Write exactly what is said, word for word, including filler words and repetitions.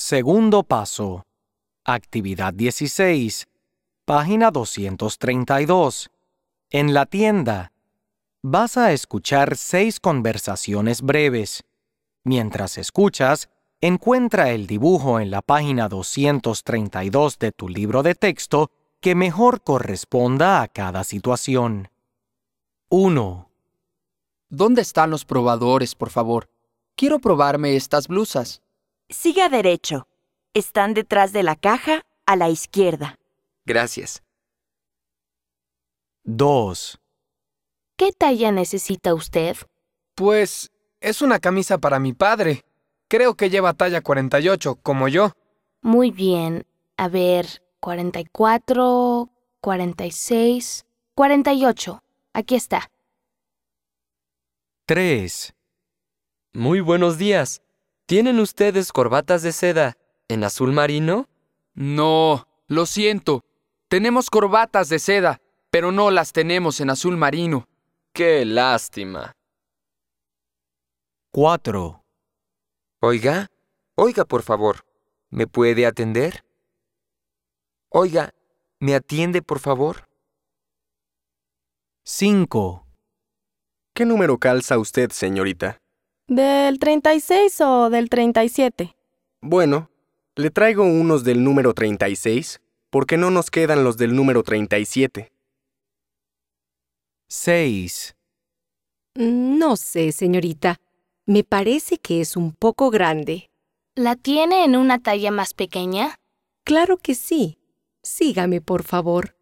Segundo paso. Actividad dieciséis. Página doscientos treinta y dos. En la tienda. Vas a escuchar seis conversaciones breves. Mientras escuchas, encuentra el dibujo en la página doscientos treinta y dos de tu libro de texto que mejor corresponda a cada situación. uno. ¿Dónde están los probadores, por favor? Quiero probarme estas blusas. Siga derecho. Están detrás de la caja, a la izquierda. Gracias. dos. ¿Qué talla necesita usted? Pues es una camisa para mi padre. Creo que lleva talla cuarenta y ocho, como yo. Muy bien. A ver, cuarenta y cuatro, cuarenta y seis, cuarenta y ocho. Aquí está. tres. Muy buenos días. ¿Tienen ustedes corbatas de seda en azul marino? No, lo siento. Tenemos corbatas de seda, pero no las tenemos en azul marino. ¡Qué lástima! cuatro. Oiga, oiga, por favor. ¿Me puede atender? Oiga, ¿me atiende, por favor? cinco. ¿Qué número calza usted, señorita? ¿Del treinta y seis o del treinta y siete? Bueno, le traigo unos del número treinta y seis, porque no nos quedan los del número treinta y siete. seis. No sé, señorita. Me parece que es un poco grande. ¿La tiene en una talla más pequeña? Claro que sí. Sígame, por favor.